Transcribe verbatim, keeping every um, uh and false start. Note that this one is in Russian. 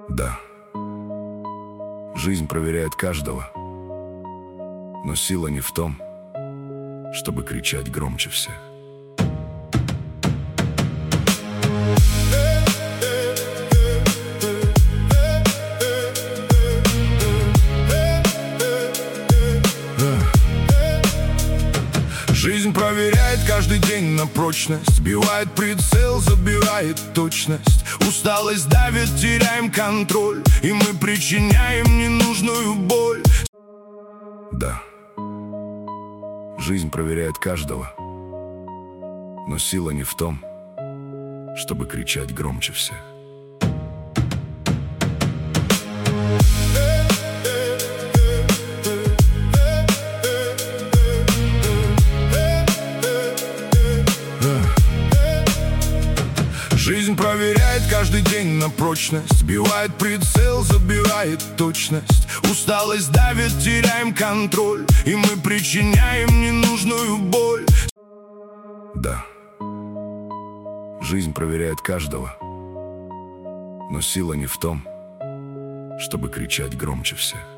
Да, жизнь проверяет каждого, но сила не в том, чтобы кричать громче всех. Жизнь проверяет каждый день на прочность, сбивает прицел, забирает точность. Усталость давит, теряем контроль, и мы причиняем ненужную боль. Да, жизнь проверяет каждого, но сила не в том, чтобы кричать громче всех. Жизнь проверяет каждый день на прочность, сбивает прицел, забирает точность. Усталость давит, теряем контроль, и мы причиняем ненужную боль. Да, жизнь проверяет каждого, но сила не в том, чтобы кричать громче всех.